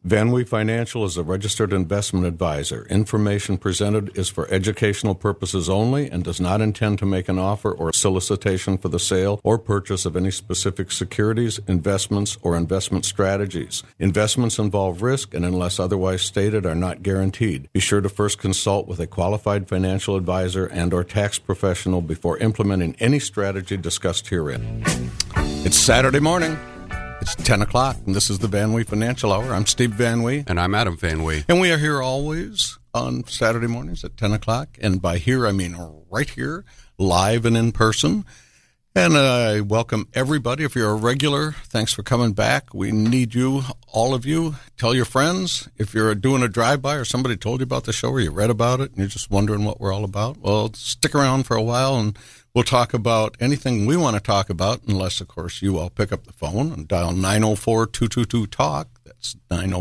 Van Wee Financial is a registered investment advisor. Information presented is for educational purposes only and does not intend to make an offer or solicitation for the sale or purchase of any specific securities, investments, or investment strategies. Investments involve risk and, unless otherwise stated, are not guaranteed. Be sure to first consult with a qualified financial advisor and/or tax professional before implementing any strategy discussed herein. It's Saturday morning. It's 10 o'clock, and this is the Van Wee Financial Hour. I'm Steve Van Wee. And I'm Adam Van Wee. And we are here always on Saturday mornings at 10 o'clock. And by here, I mean right here, live and in person. And I welcome everybody. If you're a regular, thanks for coming back. We need you, all of you. Tell your friends. If you're doing a drive-by or somebody told you about the show or you read about it and you're just wondering what we're all about, well, stick around for a while and we'll talk about anything we want to talk about, unless, of course, you all pick up the phone and dial 904-222-TALK. That's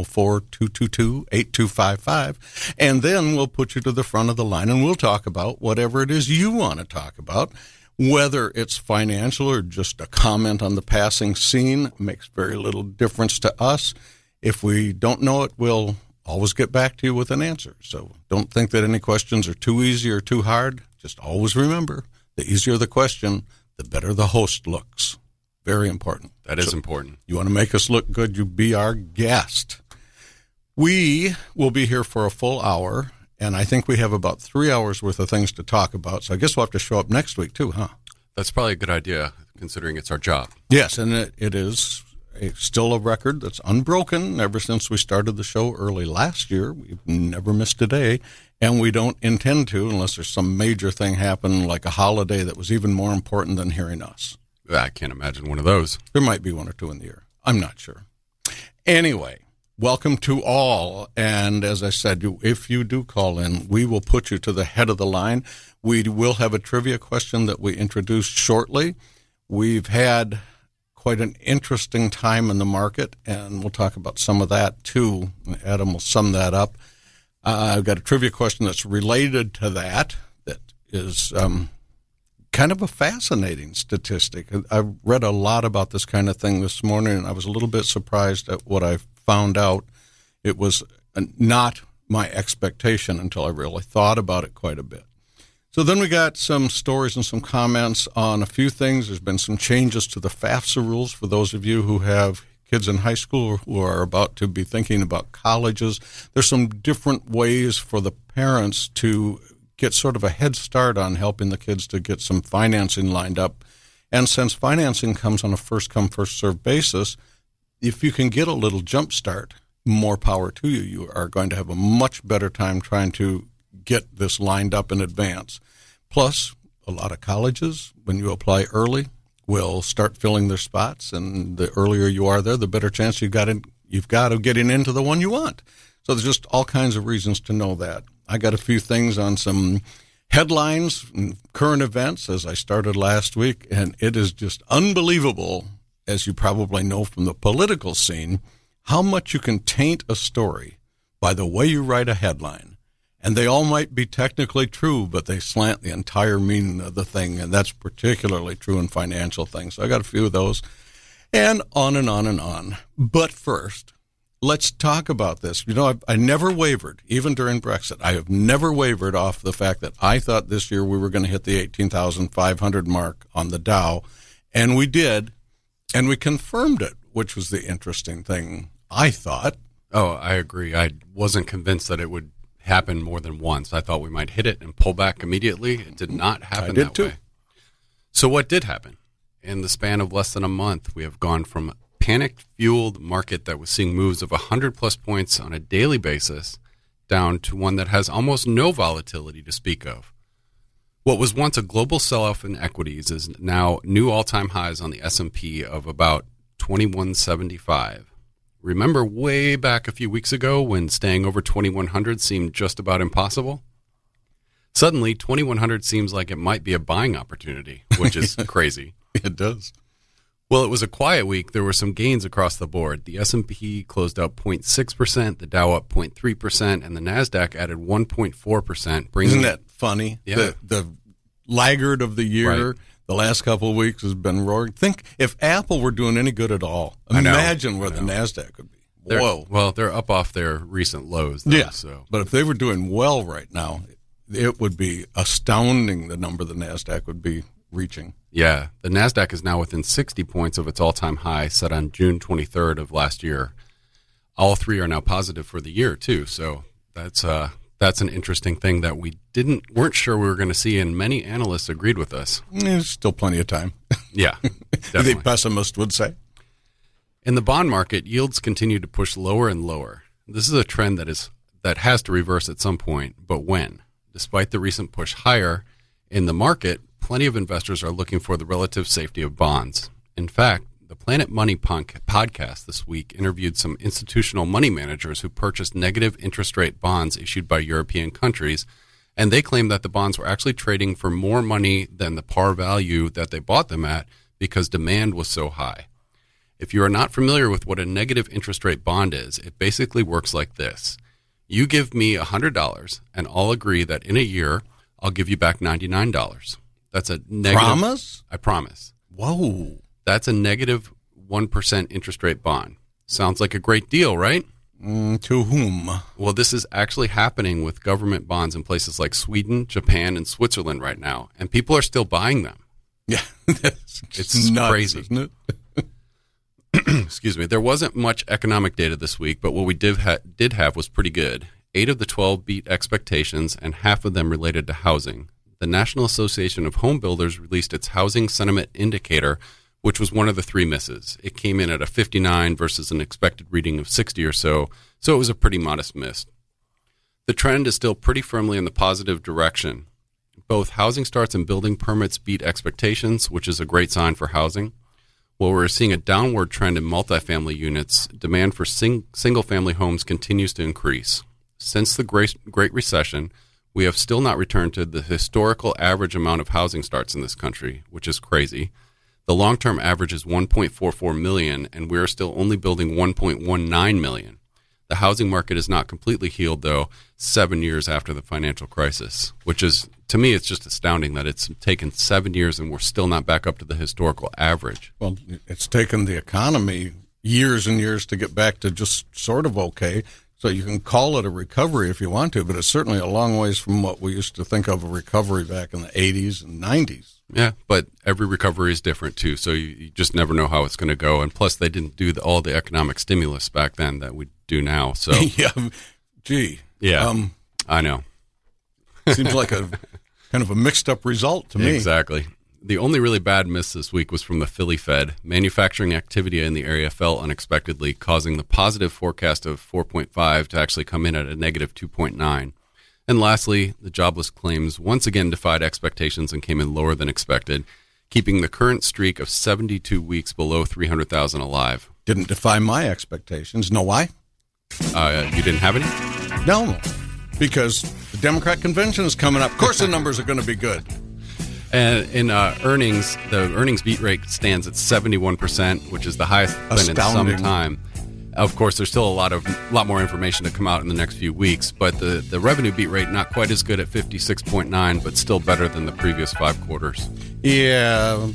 904-222-8255. And then we'll put you to the front of the line and we'll talk about whatever it is you want to talk about. Whether it's financial or just a comment on the passing scene makes very little difference to us. If we don't know it, we'll always get back to you with an answer. So don't think that any questions are too easy or too hard. Just always remember, the easier the question, the better the host looks. Very important. That is important. You want to make us look good, you be our guest. We will be here for a full hour, and I think we have about 3 hours worth of things to talk about. So I guess we'll have to show up next week too, huh? That's probably a good idea, considering it's our job. Yes, and it is still a record that's unbroken ever since we started the show early last year. We've never missed a day. And we don't intend to unless there's some major thing happen, like a holiday that was even more important than hearing us. I can't imagine one of those. There might be one or two in the year. I'm not sure. Anyway, welcome to all. And as I said, if you do call in, we will put you to the head of the line. We will have a trivia question that we introduce shortly. We've had quite an interesting time in the market, and we'll talk about some of that too. Adam will sum that up. I've got a trivia question that's related to that is kind of a fascinating statistic. I read a lot about this kind of thing this morning, and I was a little bit surprised at what I found out. It was not my expectation until I really thought about it quite a bit. So then we got some stories and some comments on a few things. There's been some changes to the FAFSA rules for those of you who have kids in high school or who are about to be thinking about colleges. There's some different ways for the parents to get sort of a head start on helping the kids to get some financing lined up. And since financing comes on a first-come, first-served basis, if you can get a little jump start, more power to you. You are going to have a much better time trying to get this lined up in advance. Plus, a lot of colleges, when you apply early, will start filling their spots, and the earlier you are there, the better chance you've got of getting into the one you want. So there's just all kinds of reasons to know that. I got a few things on some headlines and current events as I started last week, and it is just unbelievable, as you probably know from the political scene, how much you can taint a story by the way you write a headline. And they all might be technically true, but they slant the entire meaning of the thing, and that's particularly true in financial things. So I got a few of those, and on and on and on. But first, let's talk about this. You know, I never wavered, even during Brexit. I have never wavered off the fact that I thought this year we were going to hit the 18,500 mark on the Dow, and we did, and we confirmed it, which was the interesting thing, I thought. Oh, I agree. I wasn't convinced that it would happen more than once. I thought we might hit it and pull back immediately. It did not happen that way. So what did happen? In the span of less than a month, we have gone from a panic-fueled market that was seeing moves of 100-plus points on a daily basis down to one that has almost no volatility to speak of. What was once a global sell-off in equities is now new all-time highs on the S&P of about 2175. Remember way back a few weeks ago when staying over 2100 seemed just about impossible? Suddenly, 2100 seems like it might be a buying opportunity, which is crazy. It does. Well, it was a quiet week. There were some gains across the board. The S&P closed up 0.6%, the Dow up 0.3%, and the NASDAQ added 1.4%. Isn't that funny? Yeah. The laggard of the year, right. The last couple of weeks has been roaring. Think if Apple were doing any good at all, imagine where the NASDAQ would be. Whoa. Well, they're up off their recent lows, though. Yeah, So. but if they were doing well right now, it would be astounding the number the NASDAQ would be reaching. Yeah, the NASDAQ is now within 60 points of its all-time high set on June 23rd of last year. All three are now positive for the year, too. So that's an interesting thing that we weren't sure we were going to see, and many analysts agreed with us. There's still plenty of time. Yeah, definitely. The pessimist would say. In the bond market, yields continue to push lower and lower. This is a trend that has to reverse at some point, but when? Despite the recent push higher in the market, plenty of investors are looking for the relative safety of bonds. In fact, the Planet Money podcast this week interviewed some institutional money managers who purchased negative interest rate bonds issued by European countries, and they claimed that the bonds were actually trading for more money than the par value that they bought them at because demand was so high. If you are not familiar with what a negative interest rate bond is, it basically works like this. You give me $100, and I'll agree that in a year, I'll give you back $99. That's a negative. Promise? I promise. Whoa. That's a negative 1% interest rate bond. Sounds like a great deal, right? To whom? Well, this is actually happening with government bonds in places like Sweden, Japan, and Switzerland right now, and people are still buying them. Yeah. It's nuts, crazy. Isn't it? Excuse me. There wasn't much economic data this week, but what we did have was pretty good. 8 of the 12 beat expectations, and half of them related to housing. The National Association of Home Builders released its Housing Sentiment Indicator, which was one of the 3 misses. It came in at a 59 versus an expected reading of 60 or so it was a pretty modest miss. The trend is still pretty firmly in the positive direction. Both housing starts and building permits beat expectations, which is a great sign for housing. While we're seeing a downward trend in multifamily units, demand for single-family homes continues to increase. Since the Great Recession, we have still not returned to the historical average amount of housing starts in this country, which is crazy. The long-term average is 1.44 million, and we are still only building 1.19 million. The housing market is not completely healed, though, 7 years after the financial crisis, which is, to me, it's just astounding that it's taken 7 years and we're still not back up to the historical average. Well, it's taken the economy years and years to get back to just sort of okay. So you can call it a recovery if you want to, but it's certainly a long ways from what we used to think of a recovery back in the 80s and 90s. Yeah, but every recovery is different, too, so you just never know how it's going to go. And plus, they didn't do all the economic stimulus back then that we do now. So Yeah, gee. Yeah, I know. Seems like a kind of a mixed-up result to me. Exactly. The only really bad miss this week was from the Philly Fed. Manufacturing activity in the area fell unexpectedly, causing the positive forecast of 4.5 to actually come in at a negative 2.9. And lastly, the jobless claims once again defied expectations and came in lower than expected, keeping the current streak of 72 weeks below 300,000 alive. Didn't defy my expectations. Know why? You didn't have any? No, because the Democrat convention is coming up. Of course the numbers are going to be good. And in earnings, the earnings beat rate stands at 71%, which is the highest it's been in some time. Of course, there's still a lot more information to come out in the next few weeks, but the revenue beat rate not quite as good at 56.9, but still better than the previous 5 quarters. Yeah,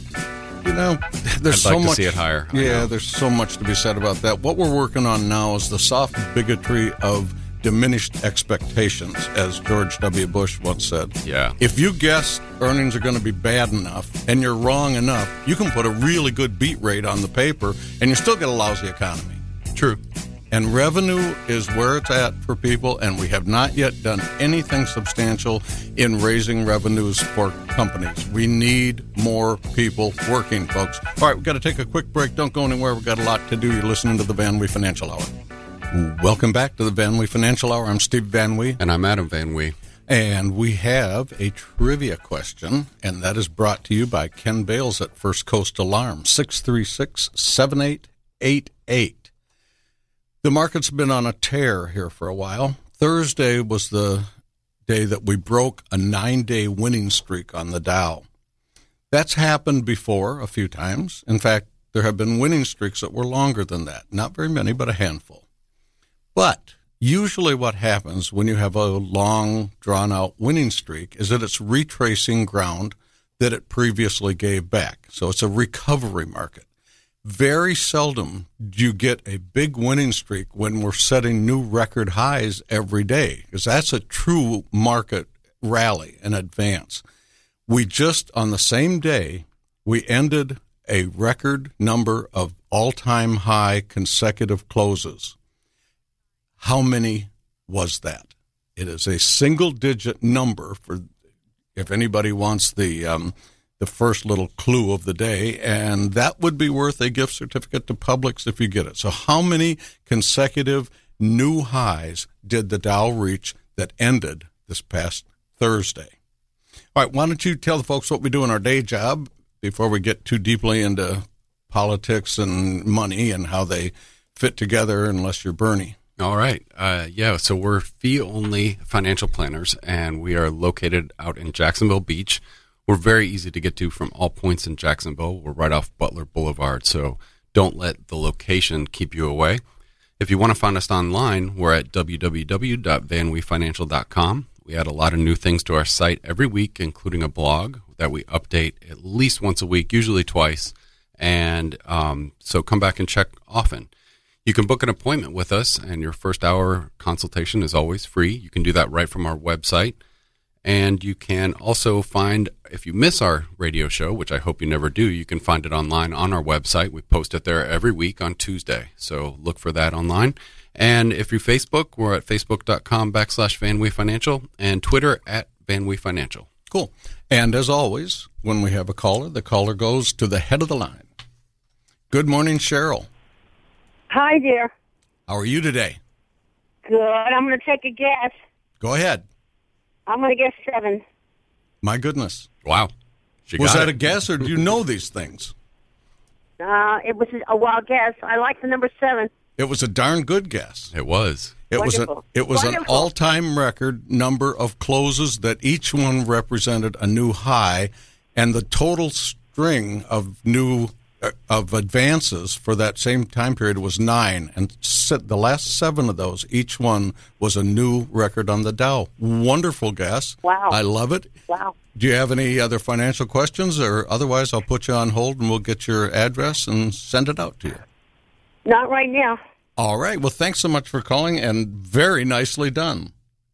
there's I'd like to see it higher. Yeah, there's so much to be said about that. What we're working on now is the soft bigotry of diminished expectations, as George W. Bush once said. Yeah. If you guess earnings are going to be bad enough and you're wrong enough, you can put a really good beat rate on the paper and you still get a lousy economy. True. And revenue is where it's at for people, and we have not yet done anything substantial in raising revenues for companies. We need more people working, folks. All right, we've got to take a quick break. Don't go anywhere. We've got a lot to do. You're listening to the Van Wee Financial Hour. Welcome back to the Van Wee Financial Hour. I'm Steve Van Wee. And I'm Adam Van Wee. And we have a trivia question, and that is brought to you by Ken Bales at First Coast Alarm, 636-7888. The market's been on a tear here for a while. Thursday was the day that we broke a 9-day winning streak on the Dow. That's happened before a few times. In fact, there have been winning streaks that were longer than that. Not very many, but a handful. But usually what happens when you have a long, drawn-out winning streak is that it's retracing ground that it previously gave back. So it's a recovery market. Very seldom do you get a big winning streak when we're setting new record highs every day, because that's a true market rally in advance. We just, on the same day, we ended a record number of all-time high consecutive closes. How many was that? It is a single-digit number for, if anybody wants the first little clue of the day, and that would be worth a gift certificate to Publix if you get it. So how many consecutive new highs did the Dow reach that ended this past Thursday? All right, why don't you tell the folks what we do in our day job before we get too deeply into politics and money and how they fit together, unless you're Bernie. All right. So we're fee-only financial planners, and we are located out in Jacksonville Beach. We're very easy to get to from all points in Jacksonville. We're right off Butler Boulevard, so don't let the location keep you away. If you want to find us online, we're at www.vanweefinancial.com. We add a lot of new things to our site every week, including a blog that we update at least once a week, usually twice. And so come back and check often. You can book an appointment with us, and your first hour consultation is always free. You can do that right from our website. And you can also find, if you miss our radio show, which I hope you never do, you can find it online on our website. We post it there every week on Tuesday. So look for that online. And if you're Facebook, we're at facebook.com/VanWee Financial and Twitter at VanWee Financial. Cool. And as always, when we have a caller, the caller goes to the head of the line. Good morning, Cheryl. Hi, dear. How are you today? Good. I'm going to take a guess. Go ahead. I'm going to guess 7. My goodness. Wow. Was that a guess, or do you know these things? It was a wild guess. I like the number 7. It was a darn good guess. It was. It was an all-time record number of closes that each one represented a new high, and the total string of advances for that same time period was 9, and the last 7 of those, each one was a new record on the Dow. Wonderful guess. Wow. I love it. Wow. Do you have any other financial questions, or otherwise I'll put you on hold and we'll get your address and send it out to you? Not right now. All right. Well, thanks so much for calling, and very nicely done.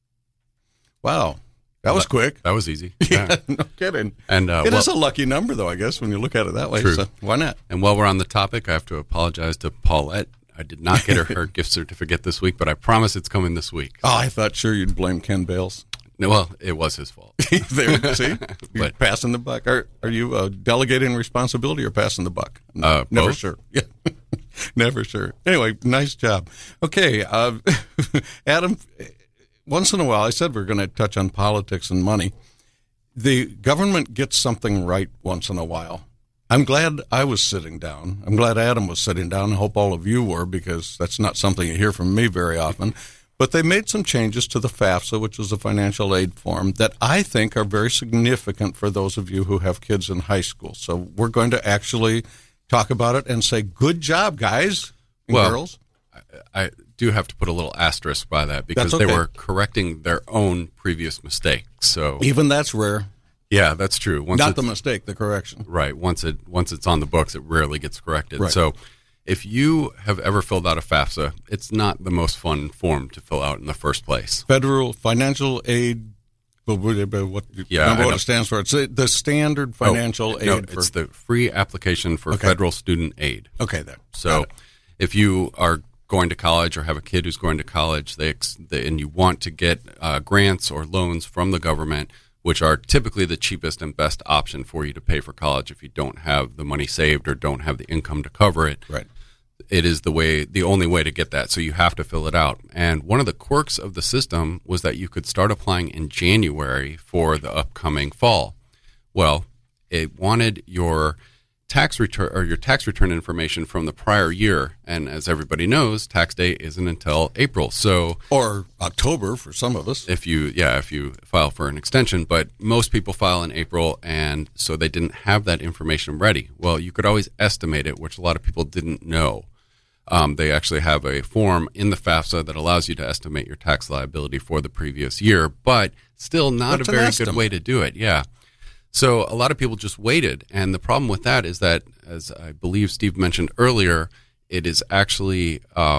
Wow. That was quick. That was easy. Yeah, no kidding. And it is a lucky number, though, I guess, when you look at it that way. True. So why not? And while we're on the topic, I have to apologize to Paulette. I did not get her gift certificate this week, but I promise it's coming this week. Oh, I thought sure you'd blame Ken Bales. No, well, it was his fault. There, see? You're passing the buck. Are you delegating responsibility or passing the buck? Never both? sure. Yeah. Never sure. Anyway, nice job. Okay, Adam, once in a while, I said we're going to touch on politics and money. The government gets something right once in a while. I'm glad I was sitting down. I'm glad Adam was sitting down. I hope all of you were, because that's not something you hear from me very often. But they made some changes to the FAFSA, which is a financial aid form, that I think are very significant for those of you who have kids in high school. So we're going to actually talk about it and say, good job, guys and girls. I do have to put a little asterisk by that, because they were correcting their own previous mistakes. So even that's rare. Yeah, that's true. Not the mistake, the correction. Right. Once it's on the books, it rarely gets corrected. Right. So if you have ever filled out a FAFSA, it's not the most fun form to fill out in the first place. Federal financial aid. Remember what it stands for? It's the standard financial aid. No, it's the free application for federal student aid. Okay, there. So if you are going to college or have a kid who's going to college, and you want to get grants or loans from the government, which are typically the cheapest and best option for you to pay for college if you don't have the money saved or don't have the income to cover it. Right. It is the only way to get that, so you have to fill it out. And one of the quirks of the system was that you could start applying in January for the upcoming fall. Well, it wanted your tax return information from the prior year, and as everybody knows, tax day isn't until April. Or October for some of us. If you file for an extension, but most people file in April, and so they didn't have that information ready. Well, you could always estimate it, which a lot of people didn't know. They actually have a form in the FAFSA that allows you to estimate your tax liability for the previous year, but still not a very good way to do it. Yeah. So a lot of people just waited, and the problem with that is that as I believe Steve mentioned earlier, it is actually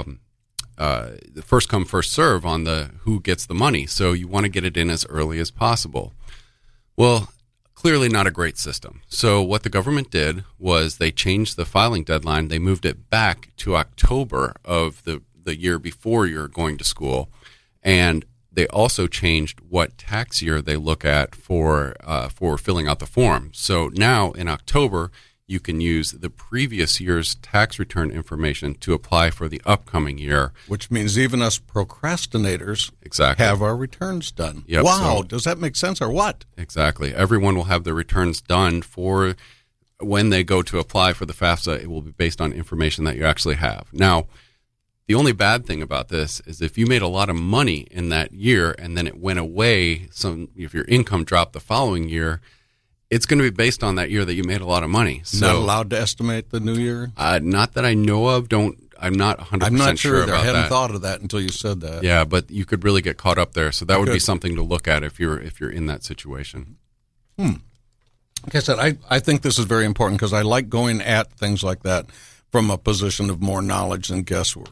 the first come, first serve on the who gets the money. So you want to get it in as early as possible. Well, clearly not a great system. So what the government did was they changed the filing deadline. They moved it back to October of the year before you're going to school. And they also changed what tax year they look at for filling out the form. So now in October, you can use the previous year's tax return information to apply for the upcoming year. Which means even us procrastinators have our returns done. Yep, wow, does that make sense or what? Exactly. Everyone will have their returns done for when they go to apply for the FAFSA. It will be based on information that you actually have. Now, the only bad thing about this is if you made a lot of money in that year and then it went away, if your income dropped the following year, it's going to be based on that year that you made a lot of money. So, not allowed to estimate the new year? Not that I know of. I'm not 100% I'm not sure about that. I hadn't thought of that until you said that. Yeah, but you could really get caught up there. So that would be something to look at if you're in that situation. Like I said, I think this is very important because I like going at things like that from a position of more knowledge than guesswork.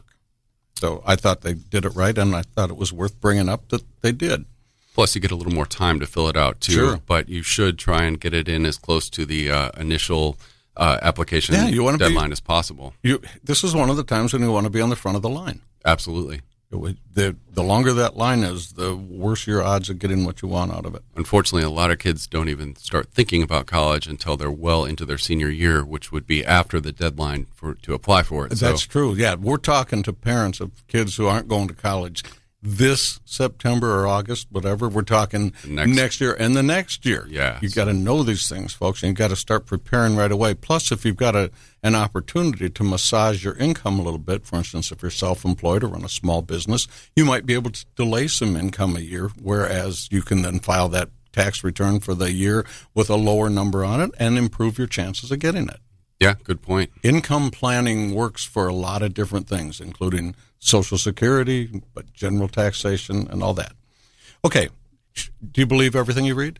So I thought they did it right, and I thought it was worth bringing up that they did. Plus, you get a little more time to fill it out, too. Sure. But you should try and get it in as close to the initial application deadline as possible. This is one of the times when you want to be on the front of the line. Absolutely. The longer that line is, the worse your odds of getting what you want out of it. Unfortunately, a lot of kids don't even start thinking about college until they're well into their senior year, which would be after the deadline to apply for it. That's true. Yeah, we're talking to parents of kids who aren't going to college this September or August, whatever. We're talking next year and the next year. Yeah. You got to know these things, folks, and you got to start preparing right away. Plus, if you've got an opportunity to massage your income a little bit, for instance, if you're self-employed or run a small business, you might be able to delay some income a year, whereas you can then file that tax return for the year with a lower number on it and improve your chances of getting it. Yeah, good point. Income planning works for a lot of different things, including Social Security, but general taxation and all that. Okay. Do you believe everything you read?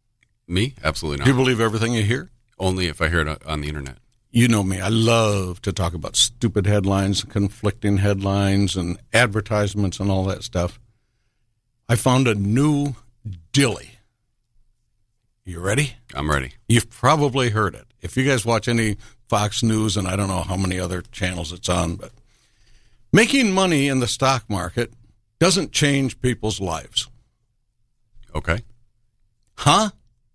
Me? Absolutely not. Do you believe everything you hear? Only if I hear it on the internet. You know me. I love to talk about stupid headlines, conflicting headlines, and advertisements and all that stuff. I found a new dilly. You ready? I'm ready. You've probably heard it. If you guys watch any Fox News, and I don't know how many other channels it's on, but making money in the stock market doesn't change people's lives. Okay. Huh?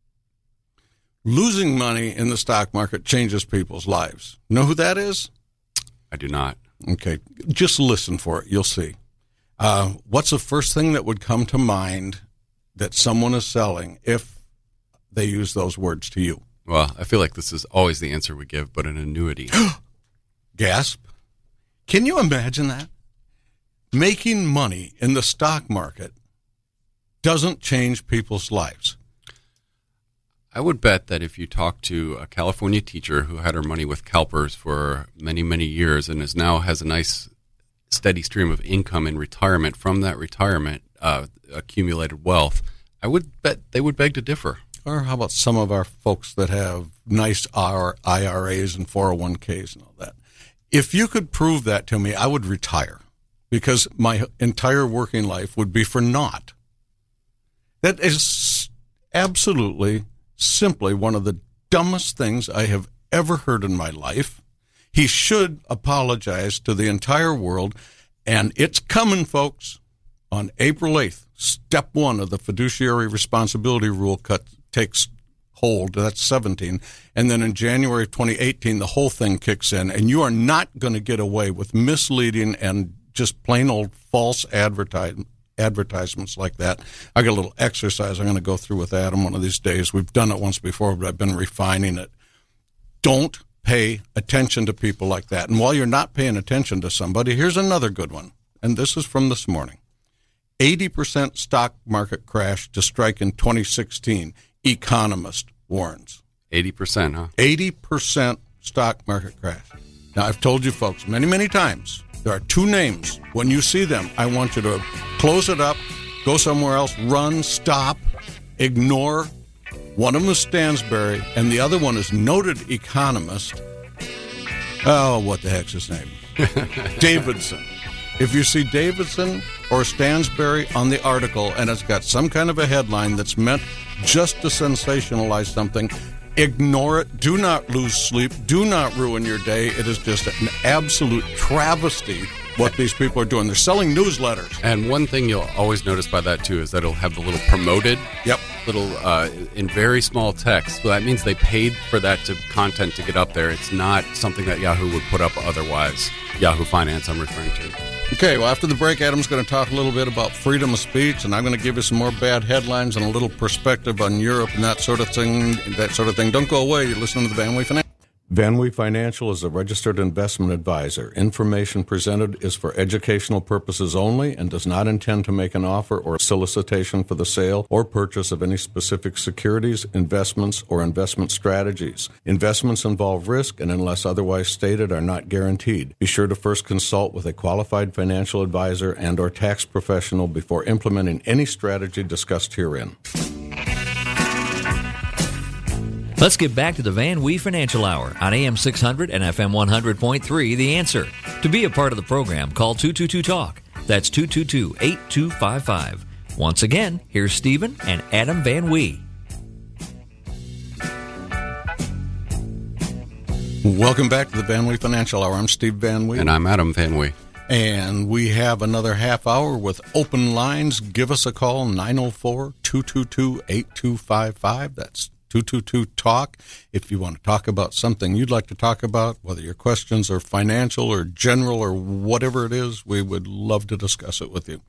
Losing money in the stock market changes people's lives. Know who that is? I do not. Okay. Just listen for it. You'll see. What's the first thing that would come to mind that someone is selling if they use those words to you? Well, I feel like this is always the answer we give, but an annuity. Gasp. Can you imagine that? Making money in the stock market doesn't change people's lives. I would bet that if you talk to a California teacher who had her money with CalPERS for many, many years and has a nice steady stream of income in retirement from that retirement accumulated wealth, I would bet they would beg to differ. Or how about some of our folks that have nice IRAs and 401ks and all that? If you could prove that to me, I would retire because my entire working life would be for naught. That is absolutely, simply one of the dumbest things I have ever heard in my life. He should apologize to the entire world, and it's coming, folks. On April 8th, step 1 of the fiduciary responsibility rule takes hold. That's 17. And then in January 2018, the whole thing kicks in, and you are not going to get away with misleading and just plain old false advertisements like that. I got a little exercise I'm going to go through with Adam one of these days. We've done it once before, but I've been refining it. Don't pay attention to people like that. And while you're not paying attention to somebody, here's another good one. And this is from this morning. 80% stock market crash to strike in 2016. Economist warns. 80%, huh? 80% stock market crash. Now, I've told you folks many, many times, there are 2 names. When you see them, I want you to close it up, go somewhere else, run, stop, ignore. One of them is Stansberry, and the other one is noted economist Oh, what the heck's his name? Davidson. If you see Davidson or Stansberry on the article and it's got some kind of a headline that's meant just to sensationalize something, ignore it. Do not lose sleep. Do not ruin your day. It is just an absolute travesty what these people are doing. They're selling newsletters. And one thing you'll always notice by that, too, is that it'll have the little promoted, little in very small text. So that means they paid for that content to get up there. It's not something that Yahoo would put up otherwise. Yahoo Finance, I'm referring to. Okay, well, after the break, Adam's going to talk a little bit about freedom of speech, and I'm going to give you some more bad headlines and a little perspective on Europe and that sort of thing. Don't go away. You're listening to the Van Wee Financial. Van Wee Financial is a registered investment advisor. Information presented is for educational purposes only and does not intend to make an offer or solicitation for the sale or purchase of any specific securities, investments, or investment strategies. Investments involve risk and, unless otherwise stated, are not guaranteed. Be sure to first consult with a qualified financial advisor and or tax professional before implementing any strategy discussed herein. Let's get back to the Van Wee Financial Hour on AM 600 and FM 100.3, The Answer. To be a part of the program, call 222-TALK. That's 222-8255. Once again, here's Stephen and Adam Van Wee. Welcome back to the Van Wee Financial Hour. I'm Steve Van Wee. And I'm Adam Van Wee. And we have another half hour with open lines. Give us a call, 904-222-8255. That's 222-TALK. If you want to talk about something you'd like to talk about, whether your questions are financial or general or whatever it is, we would love to discuss it with you.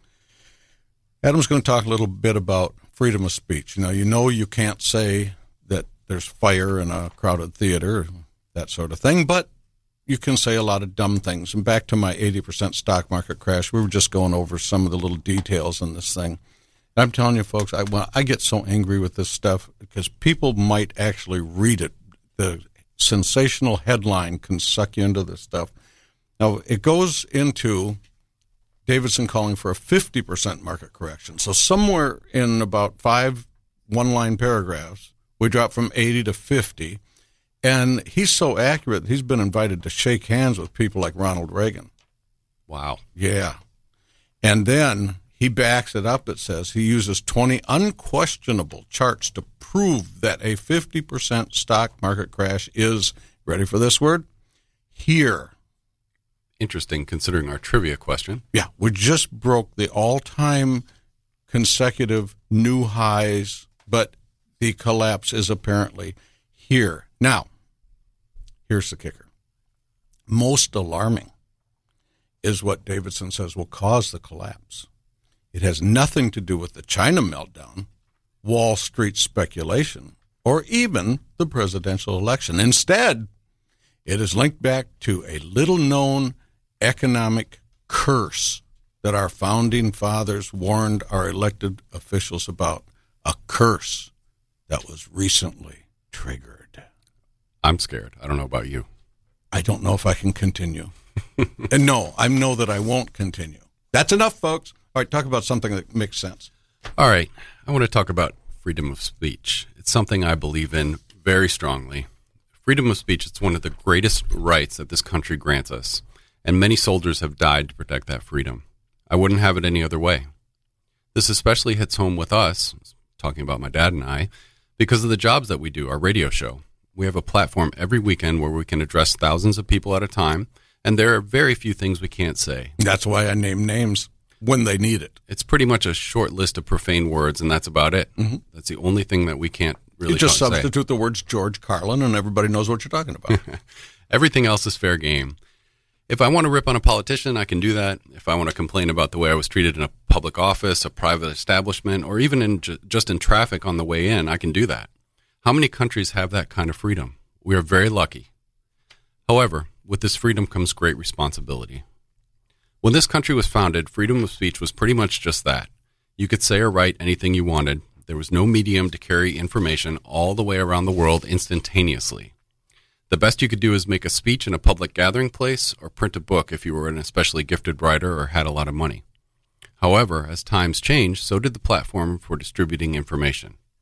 Adam's going to talk a little bit about freedom of speech. You know you can't say that there's fire in a crowded theater, that sort of thing, but you can say a lot of dumb things. And back to my 80% stock market crash, we were just going over some of the little details in this thing. I'm telling you, folks, I get so angry with this stuff because people might actually read it. The sensational headline can suck you into this stuff. Now, it goes into Davidson calling for a 50% market correction. So somewhere in about 5 one-line paragraphs, we drop from 80 to 50. And he's so accurate, he's been invited to shake hands with people like Ronald Reagan. Wow. Yeah. And then he backs it up. It says he uses 20 unquestionable charts to prove that a 50% stock market crash is, ready for this word, here. Interesting, considering our trivia question. Yeah, we just broke the all-time consecutive new highs, but the collapse is apparently here. Now, here's the kicker. Most alarming is what Davidson says will cause the collapse. It has nothing to do with the China meltdown, Wall Street speculation, or even the presidential election. Instead, it is linked back to a little-known economic curse that our founding fathers warned our elected officials about, a curse that was recently triggered. I'm scared. I don't know about you. I don't know if I can continue. And no, I know that I won't continue. That's enough, folks. All right, talk about something that makes sense. All right, I want to talk about freedom of speech. It's something I believe in very strongly. Freedom of speech is one of the greatest rights that this country grants us, and many soldiers have died to protect that freedom. I wouldn't have it any other way. This especially hits home with us, talking about my dad and I, because of the jobs that we do, our radio show. We have a platform every weekend where we can address thousands of people at a time, and there are very few things we can't say. That's why I name names when they need it. It's pretty much a short list of profane words, and that's about it. Mm-hmm. That's the only thing that we can't really say. You just substitute the words George Carlin, and everybody knows what you're talking about. Everything else is fair game. If I want to rip on a politician, I can do that. If I want to complain about the way I was treated in a public office, a private establishment, or even in just in traffic on the way in, I can do that. How many countries have that kind of freedom? We are very lucky. However, with this freedom comes great responsibility. When this country was founded, freedom of speech was pretty much just that. You could say or write anything you wanted. There was no medium to carry information all the way around the world instantaneously. The best you could do is make a speech in a public gathering place or print a book if you were an especially gifted writer or had a lot of money. However, as times changed, so did the platform for distributing information.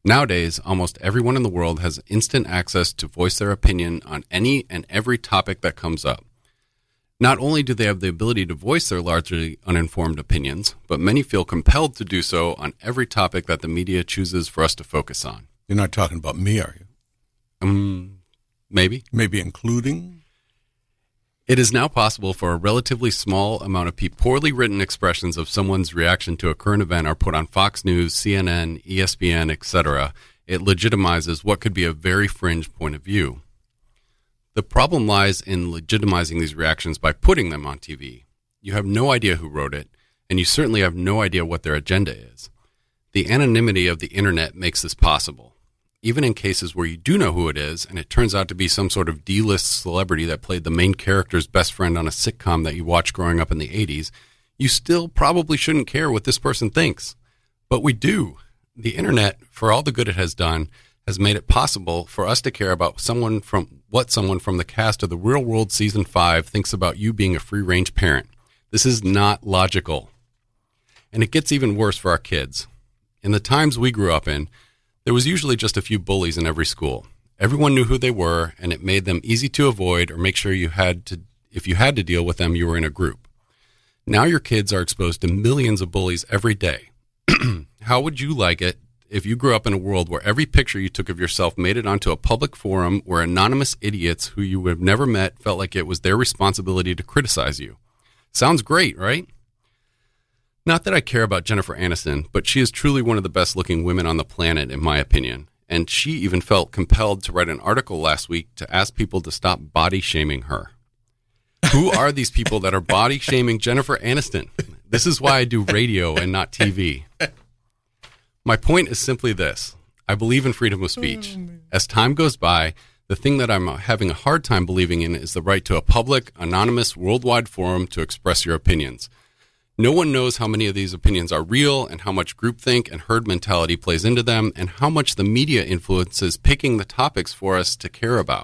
Nowadays, almost everyone in the world has instant access to voice their opinion on any and every topic that comes up. Not only do they have the ability to voice their largely uninformed opinions, but many feel compelled to do so on every topic that the media chooses for us to focus on. You're not talking about me, are you? Maybe. Maybe including? It is now possible for a relatively small amount of poorly written expressions of someone's reaction to a current event are put on Fox News, CNN, ESPN, etc. It legitimizes what could be a very fringe point of view. The problem lies in legitimizing these reactions by putting them on TV. You have no idea who wrote it, and you certainly have no idea what their agenda is. The anonymity of the internet makes this possible. Even in cases where you do know who it is, and it turns out to be some sort of D-list celebrity that played the main character's best friend on a sitcom that you watched growing up in the 80s, you still probably shouldn't care what this person thinks. But we do. The internet, for all the good it has done, has made it possible for us to care about what someone from the cast of The Real World Season 5 thinks about you being a free-range parent. This is not logical. And it gets even worse for our kids. In the times we grew up in, there was usually just a few bullies in every school. Everyone knew who they were, and it made them easy to avoid or make sure if you had to deal with them, you were in a group. Now your kids are exposed to millions of bullies every day. How would you like it if you grew up in a world where every picture you took of yourself made it onto a public forum where anonymous idiots who you have never met felt like it was their responsibility to criticize you? Sounds great, right? Not that I care about Jennifer Aniston, but she is truly one of the best-looking women on the planet, in my opinion. And she even felt compelled to write an article last week to ask people to stop body-shaming her. Who are these people that are body-shaming Jennifer Aniston? This is why I do radio and not TV. My point is simply this. I believe in freedom of speech. As time goes by, the thing that I'm having a hard time believing in is the right to a public, anonymous, worldwide forum to express your opinions. No one knows how many of these opinions are real and how much groupthink and herd mentality plays into them and how much the media influences picking the topics for us to care about.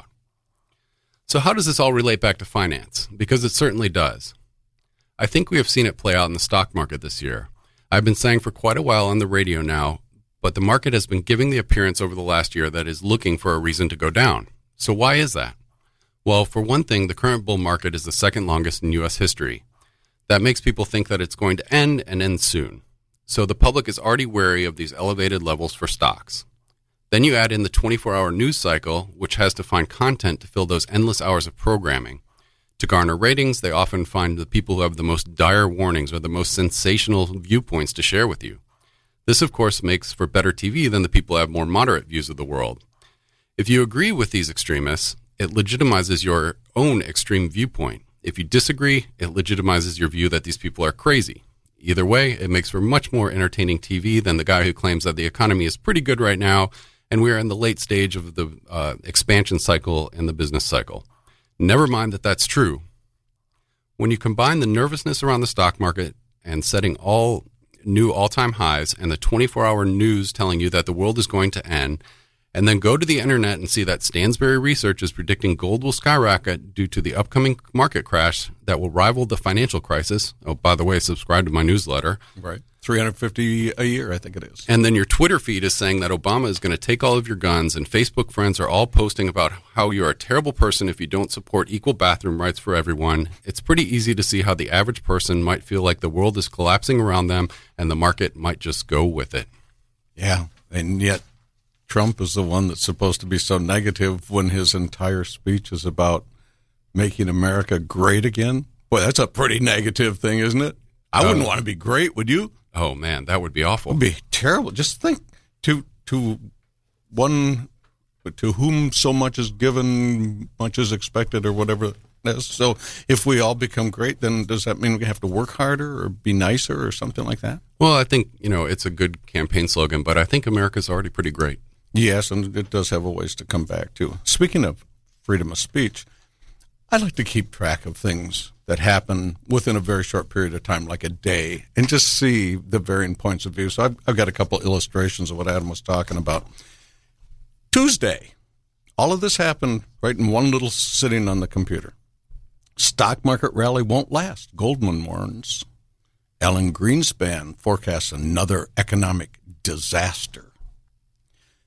So how does this all relate back to finance? Because it certainly does. I think we have seen it play out in the stock market this year. I've been saying for quite a while on the radio now, but the market has been giving the appearance over the last year that is looking for a reason to go down. So why is that? Well, for one thing, the current bull market is the second longest in U.S. history. That makes people think that it's going to end and end soon. So the public is already wary of these elevated levels for stocks. Then you add in the 24-hour news cycle, which has to find content to fill those endless hours of programming. To garner ratings, they often find the people who have the most dire warnings or the most sensational viewpoints to share with you. This, of course, makes for better TV than the people who have more moderate views of the world. If you agree with these extremists, it legitimizes your own extreme viewpoint. If you disagree, it legitimizes your view that these people are crazy. Either way, it makes for much more entertaining TV than the guy who claims that the economy is pretty good right now and we are in the late stage of the expansion cycle and the business cycle. Never mind that that's true. When you combine the nervousness around the stock market and setting all new all-time highs and the 24-hour news telling you that the world is going to end, and then go to the internet and see that Stansberry Research is predicting gold will skyrocket due to the upcoming market crash that will rival the financial crisis. Oh, by the way, subscribe to my newsletter. Right. $350 a year, I think it is. And then your Twitter feed is saying that Obama is going to take all of your guns, and Facebook friends are all posting about how you're a terrible person if you don't support equal bathroom rights for everyone. It's pretty easy to see how the average person might feel like the world is collapsing around them and the market might just go with it. Yeah, and yet Trump is the one that's supposed to be so negative when his entire speech is about making America great again. Boy, that's a pretty negative thing, isn't it? I wouldn't want to be great, would you? Oh, man, that would be awful. It would be terrible. Just think, to whom so much is given, much is expected, or whatever it is. So if we all become great, then does that mean we have to work harder or be nicer or something like that? Well, I think, it's a good campaign slogan, but I think America's already pretty great. Yes, and it does have a ways to come back, too. Speaking of freedom of speech, I like to keep track of things that happen within a very short period of time, like a day, and just see the varying points of view. So I've got a couple illustrations of what Adam was talking about. Tuesday, all of this happened right in one little sitting on the computer. Stock market rally won't last, Goldman warns. Alan Greenspan forecasts another economic disaster.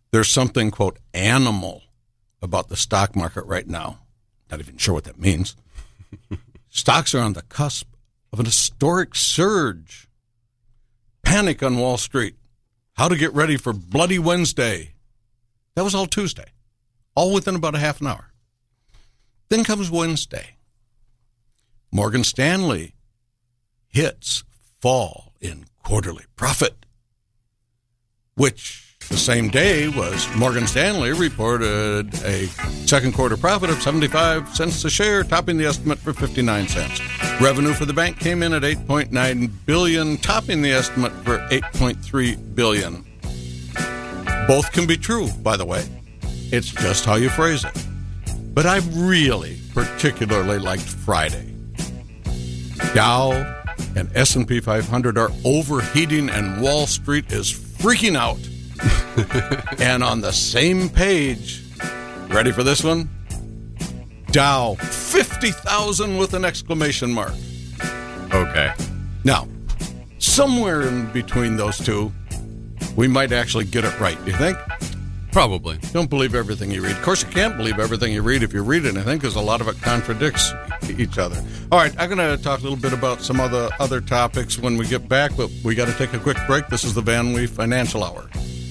There's something, quote, animal about the stock market right now. Not even sure what that means. Stocks are on the cusp of an historic surge. Panic on Wall Street. How to get ready for Bloody Wednesday. That was all Tuesday. All within about a half an hour. Then comes Wednesday. Morgan Stanley hits fall in quarterly profit, which the same day was Morgan Stanley reported a second quarter profit of 75 cents a share, topping the estimate for 59 cents. Revenue for the bank came in at $8.9 billion, topping the estimate for $8.3 billion. Both can be true, by the way. It's just how you phrase it. But I really particularly liked Friday. Dow and S&P 500 are overheating and Wall Street is freaking out. And on the same page, ready for this one? Dow, 50,000 with an exclamation mark. Okay. Now, somewhere in between those two, we might actually get it right, do you think? Probably. Don't believe everything you read. Of course, you can't believe everything you read if you read anything, because a lot of it contradicts each other. All right, I'm going to talk a little bit about some other topics when we get back, but we got to take a quick break. This is the Van Wee Financial Hour.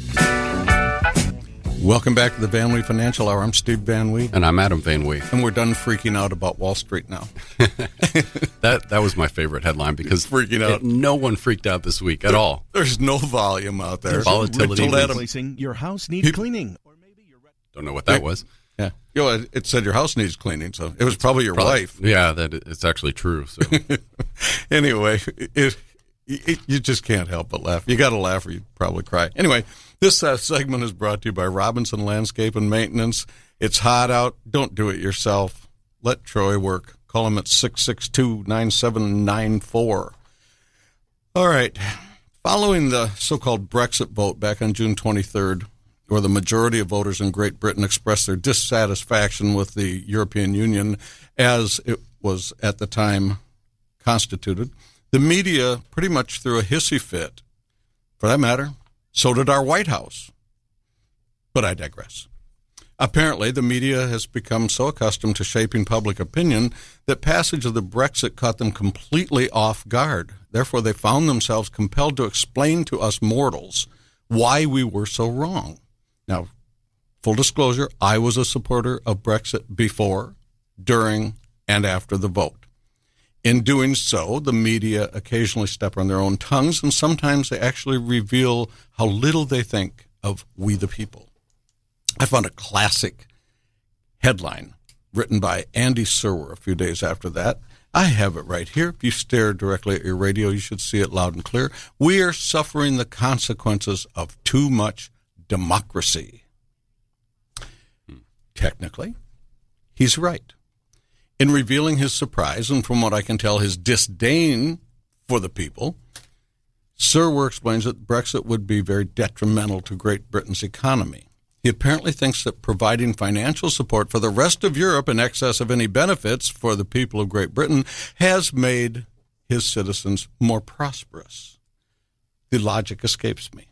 Welcome back to the Van Wee Financial Hour. I'm Steve Van Wee. And I'm Adam Van Wee. And we're done freaking out about Wall Street now. That was my favorite headline because freaking out. No one freaked out this week at all. There's no volume out there. Volatility. Your house needs cleaning. Or maybe don't know what that was. Yeah. It said your house needs cleaning, so it was probably your wife. Yeah, it's actually true. So anyway, you just can't help but laugh. You got to laugh or you'd probably cry. Anyway, this segment is brought to you by Robinson Landscape and Maintenance. It's hot out. Don't do it yourself. Let Troy work. Call him at 662-9794. All right. Following the so-called Brexit vote back on June 23rd, where the majority of voters in Great Britain expressed their dissatisfaction with the European Union as it was at the time constituted, the media pretty much threw a hissy fit. For that matter, so did our White House. But I digress. Apparently, the media has become so accustomed to shaping public opinion that passage of the Brexit caught them completely off guard. Therefore, they found themselves compelled to explain to us mortals why we were so wrong. Now, full disclosure, I was a supporter of Brexit before, during, and after the vote. In doing so, the media occasionally step on their own tongues, and sometimes they actually reveal how little they think of we the people. I found a classic headline written by Andy Serwer a few days after that. I have it right here. If you stare directly at your radio, you should see it loud and clear. We are suffering the consequences of too much democracy. Technically, he's right. In revealing his surprise, and from what I can tell, his disdain for the people, Serwer explains that Brexit would be very detrimental to Great Britain's economy. He apparently thinks that providing financial support for the rest of Europe in excess of any benefits for the people of Great Britain has made his citizens more prosperous. The logic escapes me.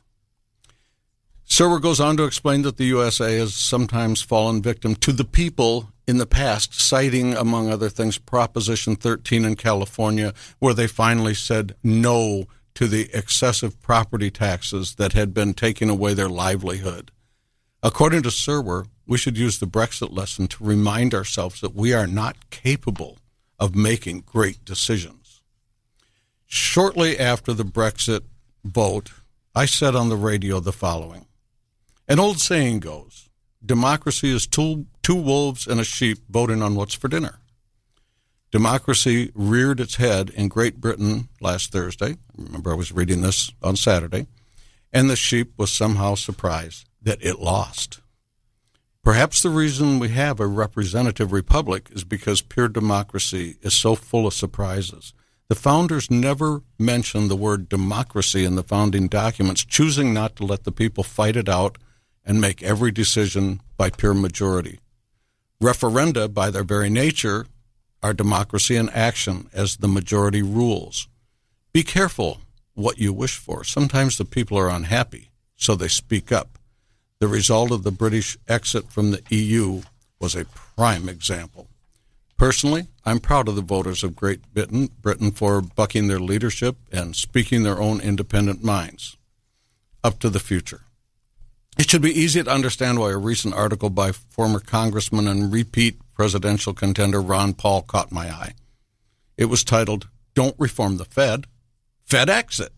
Serwer goes on to explain that the USA has sometimes fallen victim to the people in the past, citing, among other things, Proposition 13 in California, where they finally said no to the excessive property taxes that had been taking away their livelihood. According to Serwer, we should use the Brexit lesson to remind ourselves that we are not capable of making great decisions. Shortly after the Brexit vote, I said on the radio the following. An old saying goes, democracy is two wolves and a sheep voting on what's for dinner. Democracy reared its head in Great Britain last Thursday. Remember, I was reading this on Saturday. And the sheep was somehow surprised that it lost. Perhaps the reason we have a representative republic is because pure democracy is so full of surprises. The founders never mentioned the word democracy in the founding documents, choosing not to let the people fight it out and make every decision by pure majority. Referenda, by their very nature, are democracy in action as the majority rules. Be careful what you wish for. Sometimes the people are unhappy, so they speak up. The result of the British exit from the EU was a prime example. Personally, I'm proud of the voters of Great Britain for bucking their leadership and speaking their own independent minds. Up to the future. It should be easy to understand why a recent article by former Congressman and repeat presidential contender Ron Paul caught my eye. It was titled, "Don't Reform the Fed, Fed Exit."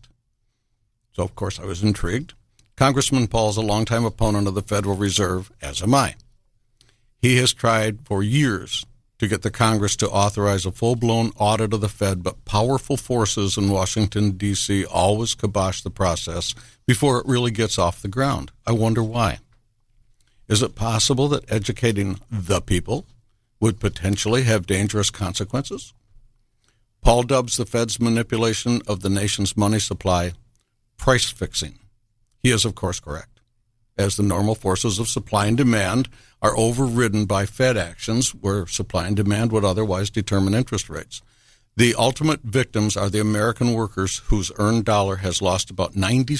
So, of course, I was intrigued. Congressman Paul is a longtime opponent of the Federal Reserve, as am I. He has tried for years to get the Congress to authorize a full-blown audit of the Fed, but powerful forces in Washington, D.C. always kibosh the process before it really gets off the ground. I wonder why. Is it possible that educating the people would potentially have dangerous consequences? Paul dubs the Fed's manipulation of the nation's money supply price fixing. He is, of course, correct, as the normal forces of supply and demand are overridden by Fed actions where supply and demand would otherwise determine interest rates. The ultimate victims are the American workers whose earned dollar has lost about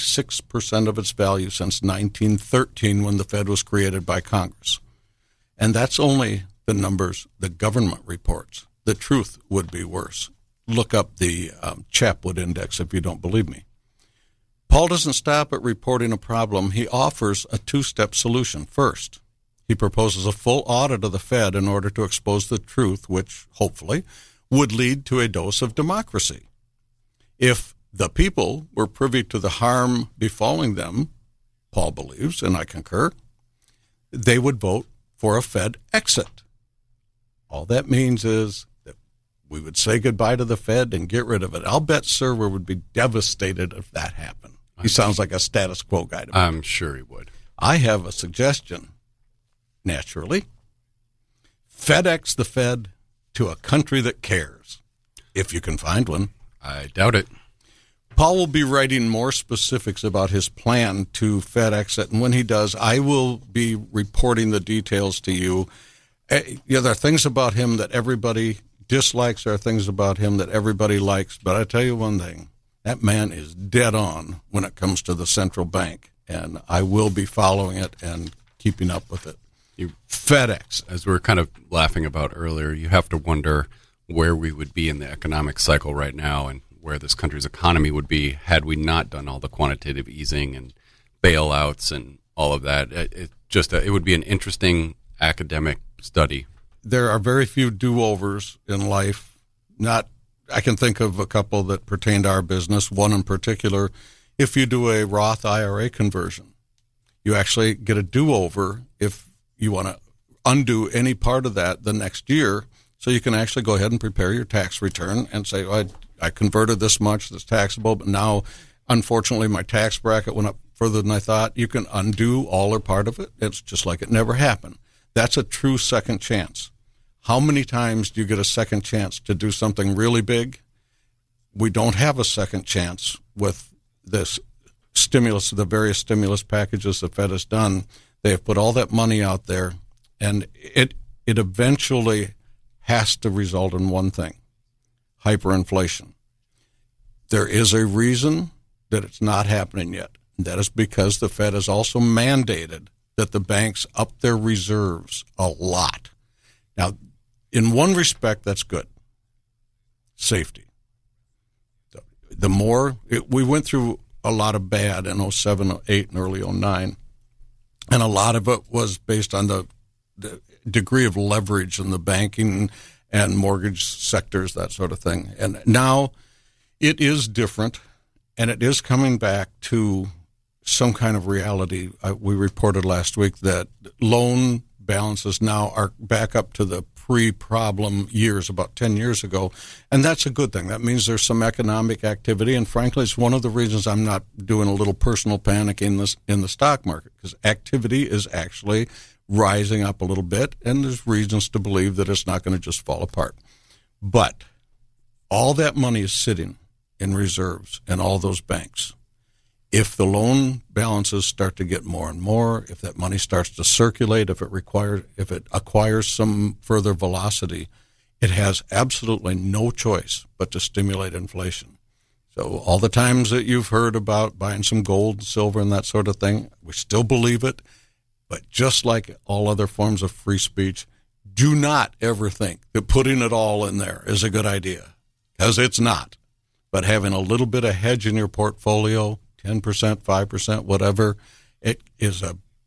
96% of its value since 1913 when the Fed was created by Congress. And that's only the numbers the government reports. The truth would be worse. Look up the Chapwood Index if you don't believe me. Paul doesn't stop at reporting a problem. He offers a two-step solution. First, he proposes a full audit of the Fed in order to expose the truth, which, hopefully, would lead to a dose of democracy. If the people were privy to the harm befalling them, Paul believes, and I concur, they would vote for a Fed exit. All that means is that we would say goodbye to the Fed and get rid of it. I'll bet Server would be devastated if that happened. He sounds like a status quo guy to me. I'm sure he would. I have a suggestion, naturally. FedEx the Fed to a country that cares, if you can find one. I doubt it. Paul will be writing more specifics about his plan to FedEx it, and when he does, I will be reporting the details to you. There are things about him that everybody dislikes. There are things about him that everybody likes. But I tell you one thing, that man is dead on when it comes to the central bank, and I will be following it and keeping up with it. FedEx. As we were kind of laughing about earlier, you have to wonder where we would be in the economic cycle right now and where this country's economy would be had we not done all the quantitative easing and bailouts and all of that. It would be an interesting academic study. There are very few do-overs in life. I can think of a couple that pertain to our business. One in particular, if you do a Roth IRA conversion, you actually get a do-over if you want to undo any part of that the next year. So you can actually go ahead and prepare your tax return and say, I converted this much that's taxable, but now, unfortunately, my tax bracket went up further than I thought. You can undo all or part of it. It's just like it never happened. That's a true second chance. How many times do you get a second chance to do something really big? We don't have a second chance with this stimulus, the various stimulus packages the Fed has done. They have put all that money out there, and it eventually has to result in one thing, hyperinflation. There is a reason that it's not happening yet. And that is because the Fed has also mandated that the banks up their reserves a lot. Now, in one respect, that's good. Safety. We went through a lot of bad in 07, 08, and early 09, and a lot of it was based on the degree of leverage in the banking and mortgage sectors, that sort of thing. And now it is different, and it is coming back to some kind of reality. We reported last week that loan balances now are back up to the pre-problem years, about 10 years ago, and that's a good thing. That means there's some economic activity, and frankly, it's one of the reasons I'm not doing a little personal panic in the stock market, because activity is actually rising up a little bit, and there's reasons to believe that it's not going to just fall apart. But all that money is sitting in reserves in all those banks. If the loan balances start to get more and more, if that money starts to circulate, if it acquires some further velocity, it has absolutely no choice but to stimulate inflation. So all the times that you've heard about buying some gold, silver, and that sort of thing, we still believe it. But just like all other forms of free speech, do not ever think that putting it all in there is a good idea, because it's not. But having a little bit of hedge in your portfolio, 10%, 5%, whatever, it is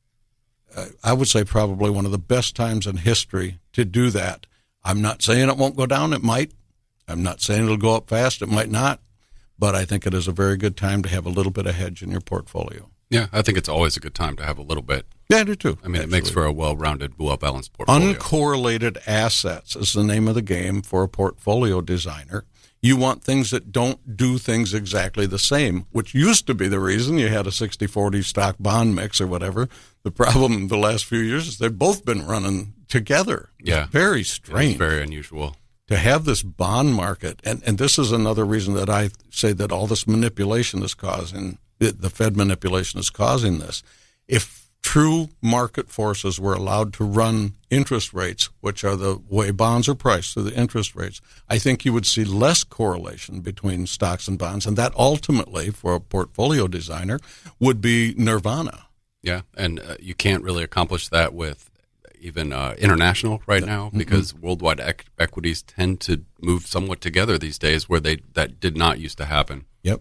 I would say probably one of the best times in history to do that. I'm not saying it won't go down. It might. I'm not saying it'll go up fast. It might not. But I think it is a very good time to have a little bit of hedge in your portfolio. Yeah, I think it's always a good time to have a little bit. Yeah, I do too. I mean, It makes for a well-rounded, well-balanced portfolio. Uncorrelated assets is the name of the game for a portfolio designer. You want things that don't do things exactly the same, which used to be the reason you had a 60-40 stock bond mix or whatever. The problem in the last few years is they've both been running together. Yeah. It's very strange. It's very unusual. To have this bond market, and this is another reason that I say that all this manipulation is causing, the Fed manipulation is causing this. If true market forces were allowed to run interest rates, which are the way bonds are priced, so the interest rates, I think you would see less correlation between stocks and bonds, and that ultimately, for a portfolio designer, would be nirvana. Yeah, and you can't really accomplish that with even international right now, because worldwide equities tend to move somewhat together these days, where that did not used to happen. Yep.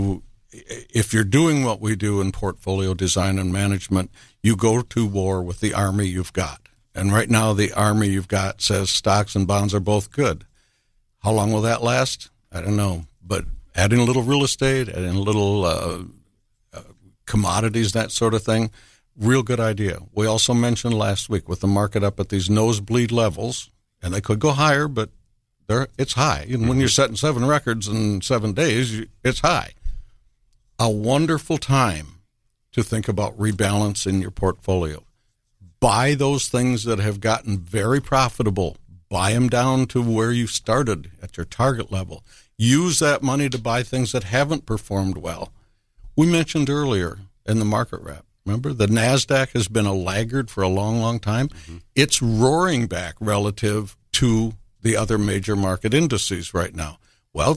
If you're doing what we do in portfolio design and management, you go to war with the army you've got. And right now, the army you've got says stocks and bonds are both good. How long will that last? I don't know. But adding a little real estate, adding a little commodities, that sort of thing, real good idea. We also mentioned last week with the market up at these nosebleed levels, and they could go higher, but it's high. And when you're setting 7 records in 7 days, it's high. A wonderful time to think about rebalancing your portfolio. Buy those things that have gotten very profitable. Buy them down to where you started at your target level. Use that money to buy things that haven't performed well. We mentioned earlier in the market wrap, remember, the NASDAQ has been a laggard for a long, long time. Mm-hmm. It's roaring back relative to the other major market indices right now. Well,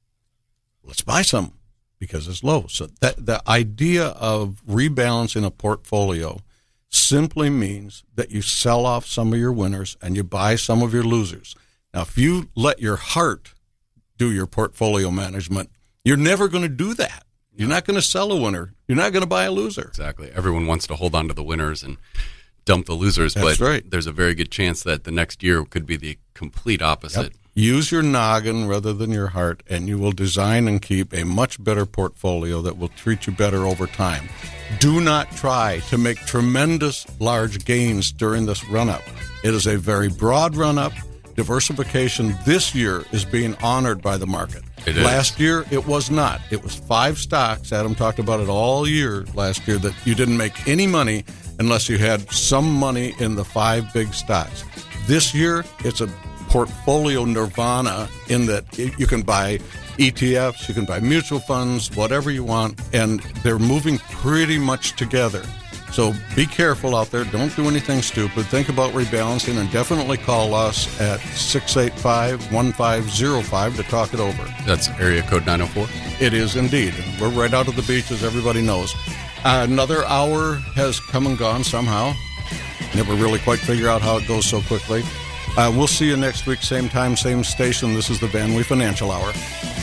let's buy some because it's low. So that the idea of rebalancing a portfolio simply means that you sell off some of your winners and you buy some of your losers. Now, if you let your heart do your portfolio management, you're never going to do that. You're not going to sell a winner. You're not going to buy a loser. Exactly. Everyone wants to hold on to the winners and dump the losers. That's but right. There's a very good chance that the next year could be the complete opposite. Yep. Use your noggin rather than your heart, and you will design and keep a much better portfolio that will treat you better over time. Do not try to make tremendous large gains during this run-up. It is a very broad run-up. Diversification this year is being honored by the market. It is. Last year, it was not. It was 5 stocks. Adam talked about it all year last year, that you didn't make any money unless you had some money in the 5 big stocks. This year, it's a portfolio nirvana in that you can buy ETFs, you can buy mutual funds, whatever you want, and they're moving pretty much together. So be careful out there. Don't do anything stupid. Think about rebalancing, and definitely call us at 685-1505 to talk it over. That's area code 904? It is indeed. We're right out of the beach, as everybody knows. Another hour has come and gone somehow. Never really quite figure out how it goes so quickly. We'll see you next week, same time, same station. This is the Van Wee Financial Hour.